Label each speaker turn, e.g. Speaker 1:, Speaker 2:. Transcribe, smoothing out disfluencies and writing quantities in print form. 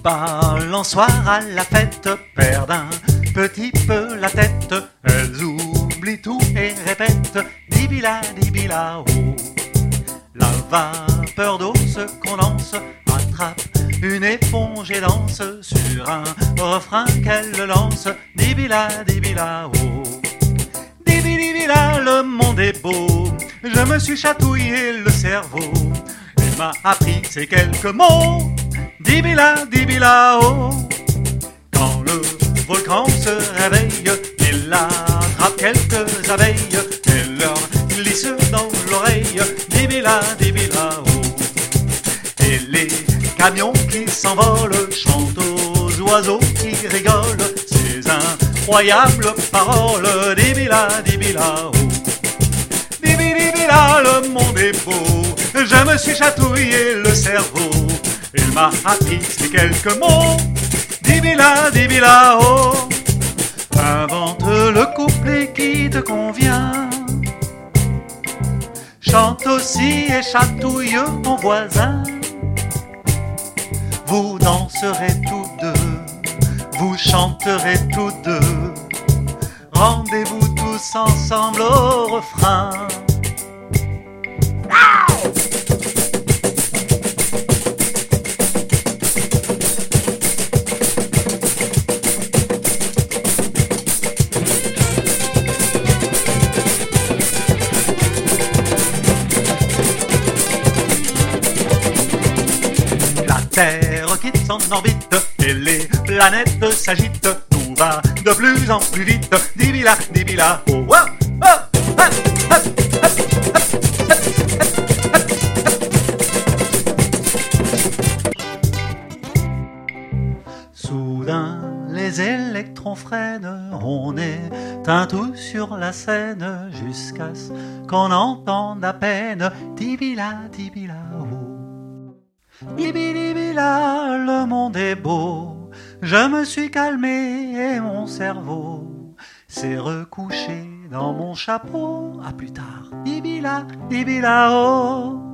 Speaker 1: balançoires à la fête perdent un petit peu la tête. Elles oublient tout et répètent dibila dibila oh. La vapeur d'eau se condense, attrape une éponge et danse sur un refrain qu'elle lance. Dibila dibila oh. Dibi dibila, le monde est beau. Je me suis chatouillé le cerveau. Il m'a appris ces quelques mots. Dibila dibila oh. Quand le volcan se réveille, il attrape quelques abeilles et leur glisse dans l'oreille. Dibila dibila oh. Et les camions qui s'envolent chantent aux oiseaux qui rigolent ces incroyables paroles. Dibila dibila oh. Dibi dibila, le monde est beau. Je me suis chatouillé le cerveau. Il m'a appris ces quelques mots. Dibila dibila oh. Invente le couplet qui te convient. Chante aussi et chatouille ton voisin. Vous danserez tous deux, vous chanterez tous deux. Rendez-vous tous ensemble au refrain. La Terre quitte son orbite et les planètes s'agitent. Tout va de plus en plus vite. Dibila dibila oh, oh, oh, oh, oh, oh. Soudain, les électrons freinent, on éteint tout sur la scène, jusqu'à ce qu'on entende à peine dibila dibila oh. Dibi dibila, le monde est beau. Je me suis calmé et mon cerveau s'est recouché dans mon chapeau. À plus tard, dibila dibila oh.